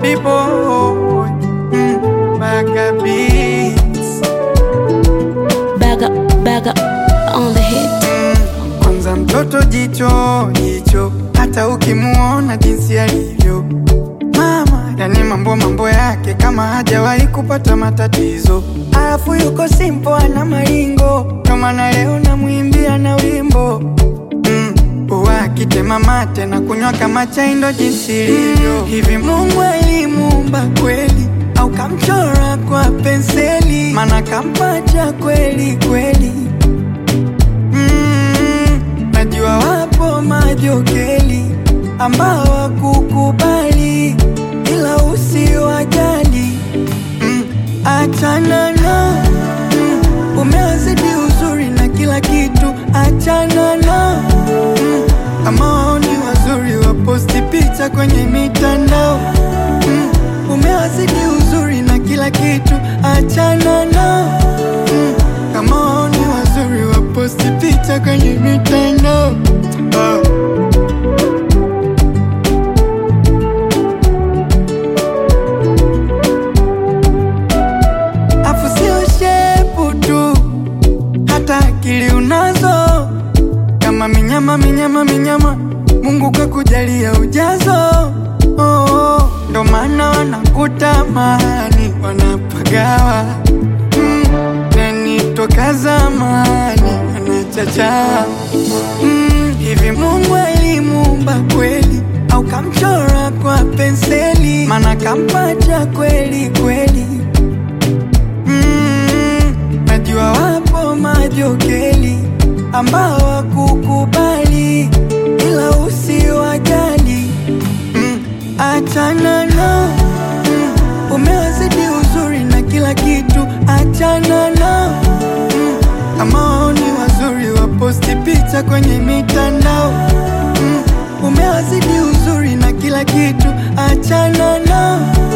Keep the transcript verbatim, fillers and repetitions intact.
Body boy, mm, Baga beats. Baga, baga on the hit. mm, Kwanza mtoto jicho, jicho, hata ukimuona jinsi alivyo mama, yani mambo mambo yake kama hajawahi kupata matatizo. Alafu yuko simple ana maringo, kama na leo namuimbia na wimbo. mm, Uwakitema mate na kunywa kama chai ndo jinsi ilivyo. Hivi Mungu alimuumba kweli au kamchora kwa penseli? Mana kampacha kweli kweli. mm, Najua wapo majokeli ambao wakukubali, ila usiwajali. mm, Achana na mm, umewazidi uzuri na kila kitu. Achana na mm, kama wao ni wazuri waposti picha kwenye mitandao. mm, Umewazidi uzuri na kila kitu. Achana na mm, kama wao ni wazuri waposti picha kwenye mitandao. oh. Akili unazo kama minyama minyama minyama, Mungu kakujalia ujazo. oh, oh. Ndo maana wanakutamani wanapagawa. mm, Nani toka zamani anachacha. mm, Hivi Mungu alimuumba kweli au kamchora kwa penseli? Mana kampacha kweli kweli. Najua wapo majokeli ambao wakukubali, ila usiwajali. mm, Achana na mm, umewazidi uzuri na kila kitu. Achana na mm, kama wao ni wazuri waposti picha kwenye mitandao. mm, Umewazidi uzuri na kila kitu. Achana na